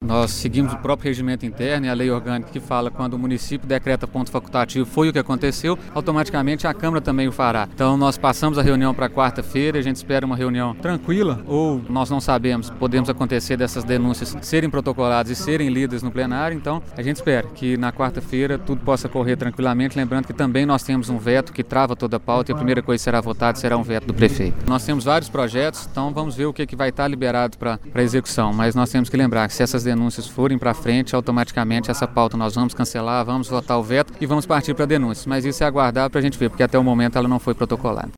Nós seguimos o próprio regimento interno e a lei orgânica que fala quando o município decreta ponto facultativo, foi o que aconteceu, automaticamente a Câmara também o fará. Então nós passamos a reunião para quarta-feira, a gente espera uma reunião tranquila, ou nós não sabemos, podemos acontecer dessas denúncias serem protocoladas e serem lidas no plenário, então a gente espera que na quarta-feira tudo possa correr tranquilamente, lembrando que também nós temos um veto que trava toda a pauta e a primeira coisa que será votada será um veto do prefeito. Nós temos vários projetos, então vamos ver o que vai estar liberado para execução, mas nós temos que lembrar que se essas denúncias forem para frente, automaticamente essa pauta nós vamos cancelar, vamos votar o veto e vamos partir para denúncias, mas isso é aguardar para a gente ver, porque até o momento ela não foi protocolada.